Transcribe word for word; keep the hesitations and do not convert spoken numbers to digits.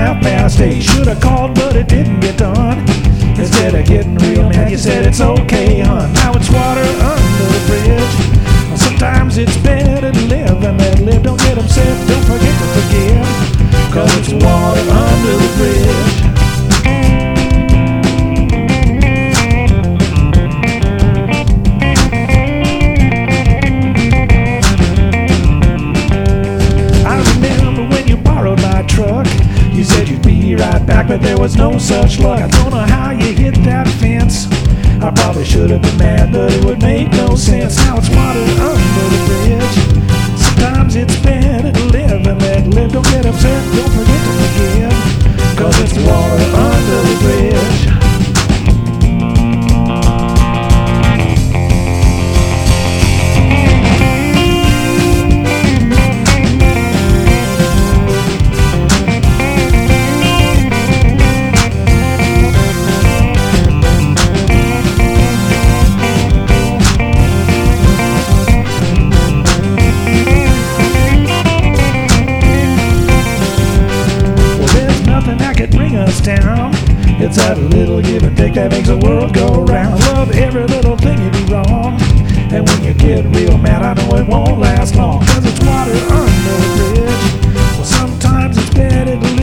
Belfast. Hey, should have called, but it didn't get done. Instead of getting real mad, you said it's okay, hun. Now it's water under the bridge. Sometimes it's better to live and let live. Don't get upset, don't forget to forgive, 'cause it's water under the bridge. You said you'd be right back, but there was no such luck. I don't know how you hit that fence. I probably should have been mad, but it would make no sense. Now it's water under the bridge. Sometimes it's better to live and let live. Don't get upset, don't forget to forgive, 'cause it's water under the bridge. Down. It's that little give and take that makes the world go round. I love every little thing you do wrong, and when you get real mad, I know it won't last long, 'cause it's water under the bridge. Well, sometimes it's better to